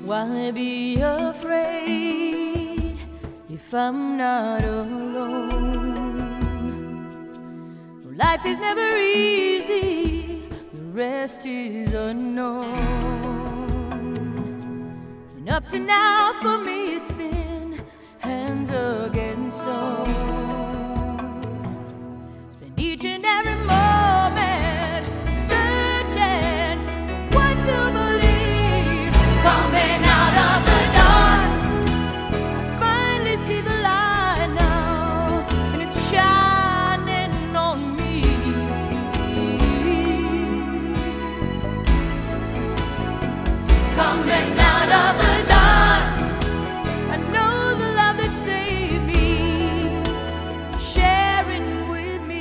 Why be afraid if I'm not alone? Life is never easy, the rest is unknown. And up to now for me it's been hands against stone. Spend each and every moment searching for what to believe. Coming out of the dark, I finally see the light now, and it's shining on me. Coming out of the dark, I know the love that saved me, sharing with me.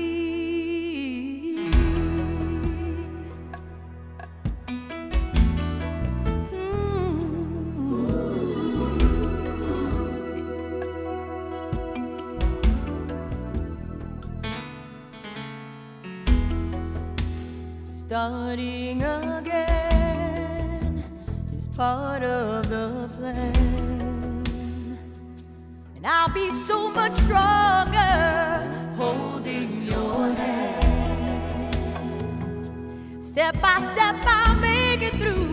Starting again is part of the plan, and I'll be so much stronger holding your hand. Step by step I'll make it through.